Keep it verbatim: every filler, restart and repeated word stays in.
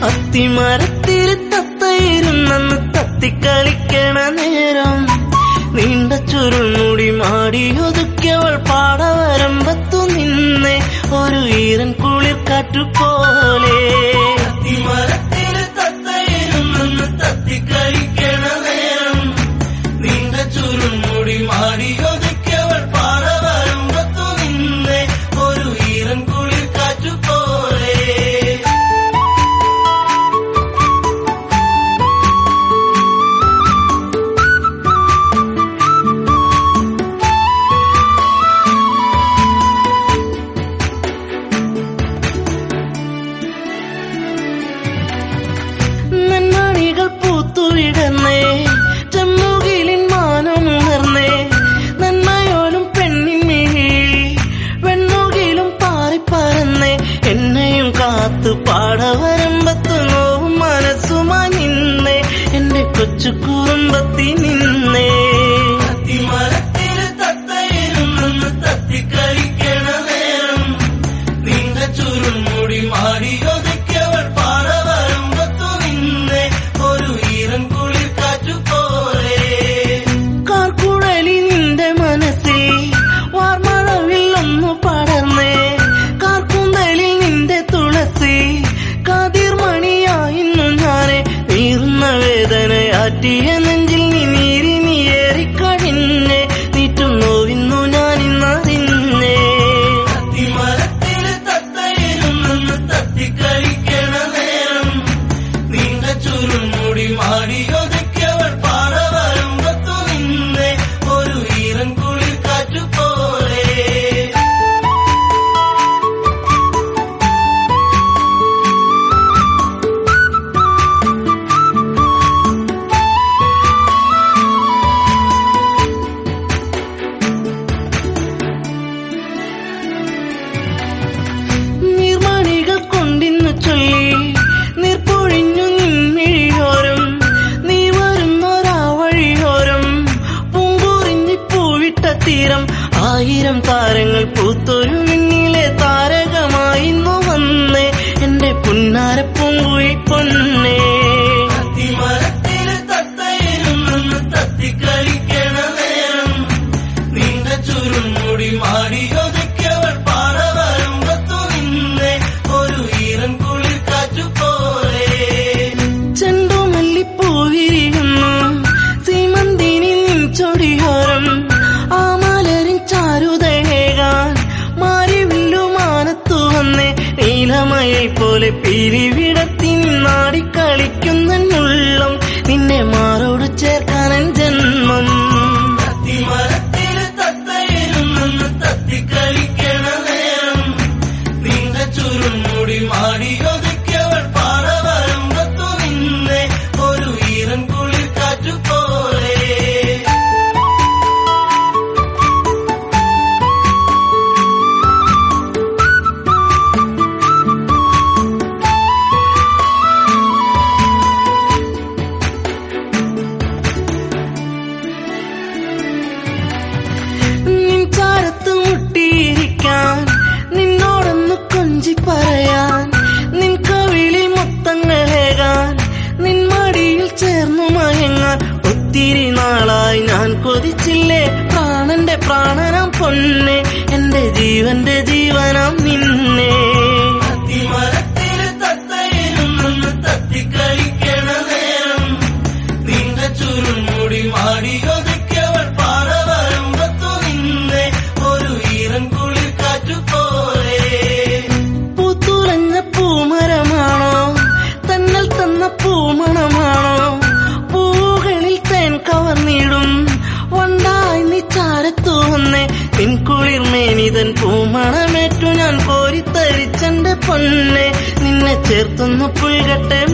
അത്തിമരത്തിൽ തത്തയിരുന്നെന്ന് തത്തിക്കളിക്കണ നേരം നീണ്ട ചുരുൾമുടി മാടിയൊതുക്കിയവൾ പാടവരമ്പത്തു നിന്നെ ഒരു ഈറൻ കുളിർ കാറ്റുപോലെ. അത്തിമരത്തിൽ തത്തയിരുന്നെന്ന് തത്തിക്കളിക്കണ നേരം നീണ്ട ചുരുൾമുടി മാടിയൊതുക്കിയവൾ പാടവരമ്പത്തു നിന്നെ ഒരു ഈറൻ കുളിർ കാറ്റുപോലെ. നന്മണികൾ പൂത്തുവിടന്നേ ചെമ്മുകിലിൻ മാനമുണർന്നേ നന്മയോലും പെണ്ണിൻ മിഴിയിൽ വെണ്ണുകിലും പാറിപ്പറന്നേ എന്നെയും കാത്തു പാടവരമ്പത്ത് നോവും മനസ്സുമായി നിന്നേ എന്റെ കൊച്ചു കുറുമ്പത്തി നിന്നേ. അത്തിമരത്തിൽ തത്തയിരുന്നെന്ന് തത്തിക്കളിക്കണ നേരം നീണ്ട ചുരുൾമുടി മാടിയൊതുക്കിയവൾ പാടവരമ്പത്തു നിന്നെ ഒരു ഈറൻ കുളിർ കാറ്റുപോലെ. കാർക്കുഴലി നിന്റെ മനസ്സിൽ വാർമഴവിൽ ഒന്നു പടർന്നേ കാർക്കുന്തലിൽ നിന്റെ തുളസി കാതിർമണിയായിരുന്നു ഞാനെ നീറുന്ന വേദനയാറ്റിയ നെഞ്ചിൽ നീ നീരി നീയേറിക്കഴിഞ്ഞേ നീറ്റും നോവിന്നു ഞാനിന്നറിഞ്ഞേ. അത്തിമരത്തിൽ തത്തയിരുന്നെന്ന് തത്തിക്കളിക്കണ നേരം നീണ്ട ചുരുൾമുടി മാടിയൊതുക്കിയവൾ പാടവരമ്പത്തു നിന്നെ ഒരു ഈറൻ കുളിർ കാറ്റുപോലെ. നീർമണികൾ കൊണ്ടിന്നു ചൊല്ലി നീർപ്പൊഴിഞ്ഞു നിൻമിഴിയോരം നീ വരുന്നൊരാവഴിയോരം പൂങ്കുറിഞ്ഞി പൂവിട്ട തീരം ആയിരം താരങ്ങൾ പൂത്തൊരു മിന്നിലെ താരകമായിന്നു വന്നേ എന്റെ പുന്നാര പൂങ്കുഴി പൊന്നേ. അത്തിമരത്തിൽ തത്തയിരുന്നെന്ന് തത്തിക്കളിക്കണ നേരം നീണ്ട ചുരുൾമുടി മാടിയൊതുക്കിയവൾ പാടവരമ്പത്തു നിന്നെ ഒരു ഈറൻ കുളിർ കാറ്റുപോലെ. ചെണ്ടുമല്ലിപ്പൂവിരിയുന്നു സീമന്തിനി നിൻ ചൊടിയോരം ആ മലരിൻ ചാരുതയേകാൻ മാരിവില്ലുമാനത്തു വന്നേ നീലമയെ പോലെ പിരിവിടത്തി നിന്നാടിക്കളിക്കുന്നുള്ളം നിന്നെ മാറോട് ചേർക്കാനൻ ജന്മം. അത്തിമരത്തിൽ തത്തയിരുന്നെന്ന് തത്തിക്കളിക്കണ നേരം നീണ്ട ചുരുൾമുടി മാടിയൊതുക്കിയവൾ പാടവരമ്പത്തു നിന്നെ ഒരു ഈറൻ കുളിർ കാറ്റുപോലെ. നിൻ ചാരത്ത് മുട്ടിയിരിക്കാൻ നിന്നോടൊന്ന് കൊഞ്ചി പറയാൻ നിൻ കവിളിൽ മുത്തങ്ങളേകാൻ നിൻ മടിയിൽ ചേർന്നു മയങ്ങാൻ ഒത്തിരി നാളായി ഞാൻ കൊതിച്ചില്ലേ പ്രാണന്റെ പ്രാണനാം പൊന്നെ എന്റെ ജീവന്റെ ജീവനാം നിന്നെ. അത്തിമരത്തിൽ തത്തയിരുന്നെന്ന് തത്തിക്കളിക്കണ നേരം നീണ്ട ചുരുൾമുടി മാടിയൊതുക്കിയവൾ പാടവരമ്പത്തു നിന്നെ ഒരു ഈറൻ കുളിർ കാറ്റുപോലെ. പൂത്തുലഞ്ഞ പൂമരമാണോ തന്നൽ തന്ന പൂമണമാണോ പൂവുകളിൽ തേൻ കവർന്നിടും വണ്ടായി നീ ചാരത്തു വന്നേ നിൻ കുളിർ മേനിതൻ പൂമണമേറ്റു ഞാൻ കോരിത്തരിച്ചെന്റെ പൊന്നെ നിന്നെ ചേർത്തൊന്നു പുൽകട്ടെ